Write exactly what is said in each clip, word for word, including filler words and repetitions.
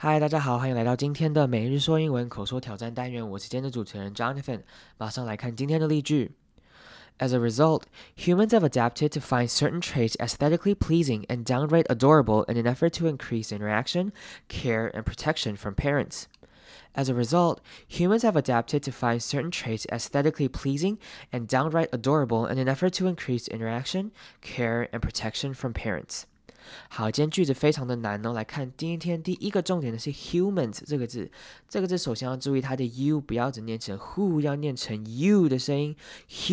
嗨，大家好，欢迎来到今天的每日说英文口说挑战单元。我是今天的主持人 Jonathan。马上来看今天的例句。As a result, humans have adapted to find certain traits aesthetically pleasing and downright adorable in an effort to increase interaction, care, and protection from parents. As a result, humans have adapted to find certain traits aesthetically pleasing and downright adorable in an effort to increase interaction, care, and protection from parents. 好，今天句子非常的难哦。来看今天第一个重点的是 humans 这个字，这个字首先要注意它的 u 不要只念成 who， 要念成 u 的声音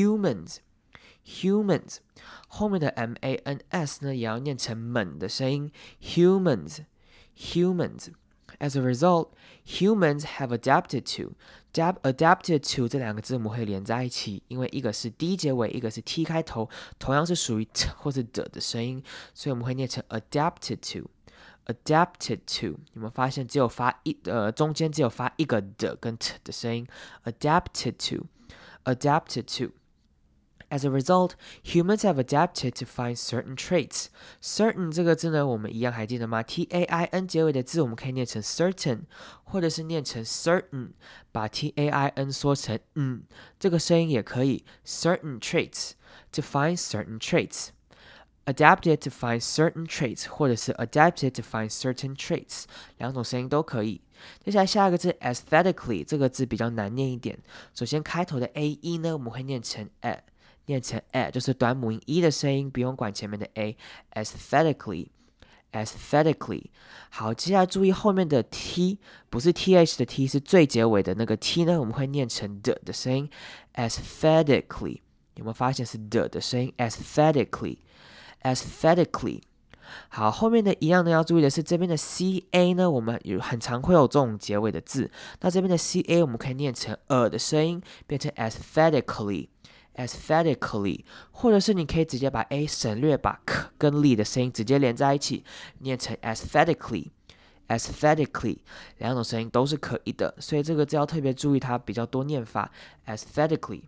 humans。humans 后面的 m-a-n-s 呢也要念成猛的声音 humans humans。As a result, humans have adapted to adapted to 这两个字母会连在一起，因为一个是 d 结尾，一个是 t 开头，同样是属于 t 或是的的声音，所以我们会念成 adapted to adapted to。有没有发现只有发一呃中间只有发一个的跟 t 的声音 adapted to adapted to。As a result, humans have adapted to find certain traits. Certain 这个字呢，我们一样还记得吗 ？T A I N 结尾的字，我们可以念成 certain， 或者是念成 certain， 把 T A I N 缩成嗯，这个声音也可以。Certain traits to find certain traits. Adapted to find certain traits， 或者是 adapted to find certain traits， 两种声音都可以。接下来下一个字 aesthetically 这个字比较难念一点。首先开头的 a e 呢，我们会念成 a。念成 a 就是短母音 e 的声音，不用管前面的 a。aesthetically aesthetically。好，接下来注意后面的 t， 不是 th 的 t， 是最结尾的那个 t 呢，我们会念成的的声音 aesthetically。有没有发现是的的声音 aesthetically aesthetically。好，后面的一样呢，要注意的是这边的 ca 呢，我们有很常会有这种结尾的字，那这边的 ca 我们可以念成 a 的声音，变成 aesthetically aesthetically， 或者是你可以直接把 a 省略，把 k 跟 li 的声音直接连在一起，念成 aesthetically aesthetically， 两种声音都是可以的，所以这个字要特别注意它比较多念法 aesthetically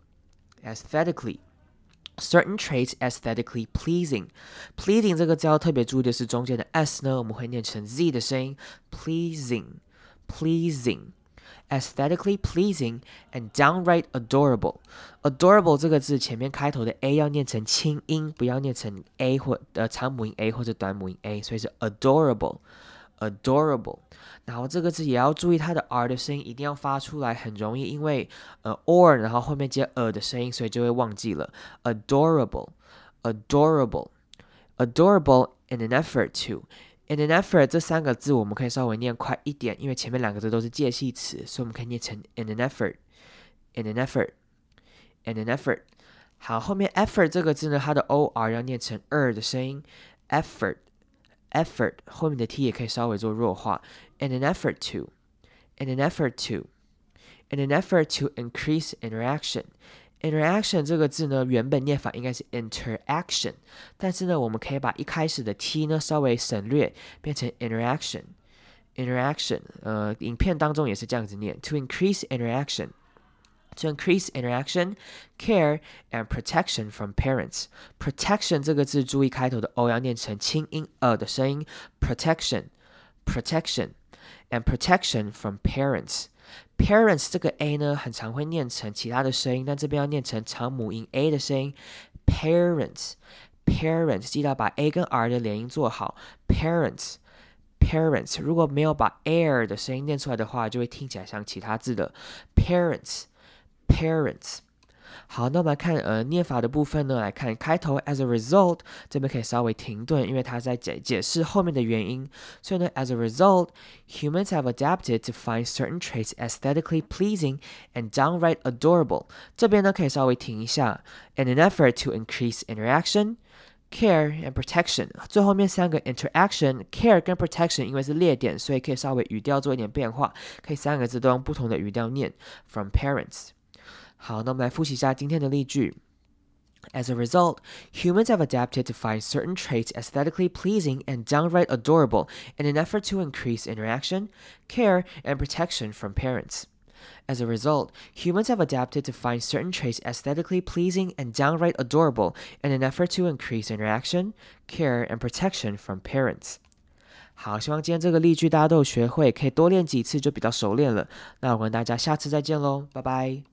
aesthetically。Certain traits aesthetically pleasing. Pleasing 这个字要特别注意的是中间的 s 呢，我们会念成 z 的声音 pleasing pleasing aesthetically pleasing and downright adorable. Adorable 这个字前面开头的 a 要念成轻音，不要念成 a 或呃长母音 a 或者短母音 a， 所以是 adorable adorable。然后这个字也要注意它的 r 的声音一定要发出来，很容易因为呃 or 然后后面接 a 的声音，所以就会忘记了 adorable adorable adorable in an effort to in an effort 这三个字我们可以稍微念快一点，因为前面两个字都是介系词，所以我们可以念成 in an effort in an effort in an effort。 好，后面 effort 这个字呢，它的 or 要念成 er 的声音 effort effort， 后面的 t 也可以稍微做弱化 in an effort to in an effort to in an effort to increase interaction。 interaction 这个字呢，原本念法应该是 interaction， 但是呢，我们可以把一开始的 t 呢稍微省略，变成 interaction interaction。 呃，影片当中也是这样子念 to increase interaction to increase interaction, care, and protection from parents. Protection 这个字注意开头的 o 要念成轻音 a 的声音 protection protection and protection from parents。 parents 这个 a 呢很常会念成其他的声音，但这边要念成长母音 a 的声音 parents parents， 记得把 a 跟 r 的连音做好 parents parents。 如果没有把 air 的声音念出来的话，就会听起来像其他字的 parents parents。 好，那我们来看呃念法的部分呢，来看开头 as a result， 这边可以稍微停顿，因为它在解解释后面的原因，所以呢 as a result, humans have adapted to find certain traits aesthetically pleasing and downright adorable。 这边呢可以稍微停一下 in an effort to increase interaction, care and protection。 最后面三个 interaction care 跟 protection 因为是列点，所以可以稍微语调做一点变化，可以三个字都用不同的语调念 from parents。 好，那我们来复习一下今天的例句。 As a result, humans have adapted to find certain traits aesthetically pleasing and downright adorable in an effort to increase interaction, care, and protection from parents. As a result, humans have adapted to find certain traits aesthetically pleasing and downright adorable in an effort to increase interaction, care, and protection from parents. 好，希望今天这个例句大家都有学会，可以多练几次就比较熟练了。那我跟大家下次再见喽，拜拜。